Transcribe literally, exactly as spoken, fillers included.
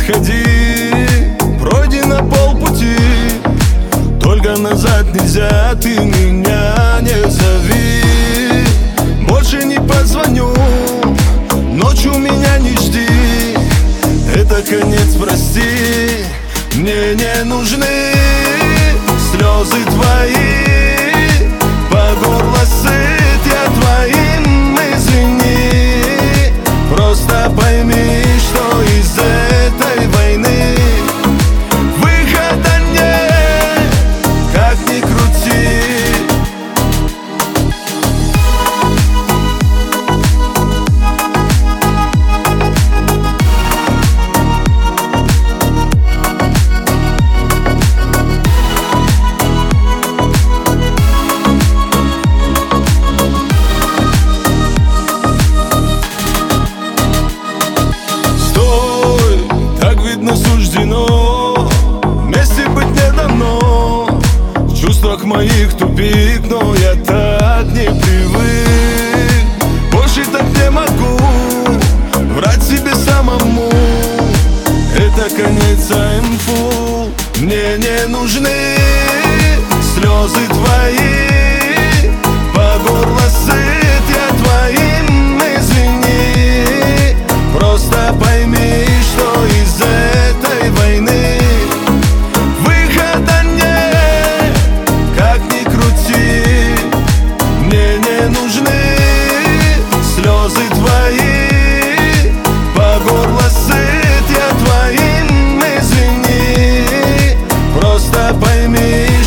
отходи, пройдено полпути, только назад нельзя, ты меня не зови. Больше не позвоню, ночью меня не жди, это конец, прости. Мне не нужны слезы твои, по горло сыт я твоим, извини. Просто пойми, что из этой войны выхода нет, как ни крути. Суждено вместе быть не дано, в чувствах моих тупик, но я так не привык. Больше так не могу врать себе самому, это конец, I'm full. Мне не нужны слезы твои, по горло сыт я твоим, извини. Просто пойми, что из этой войны выхода нет, как ни крути. Мне не нужны слезы твои, по горло сыт я твоим, извини. Просто пойми,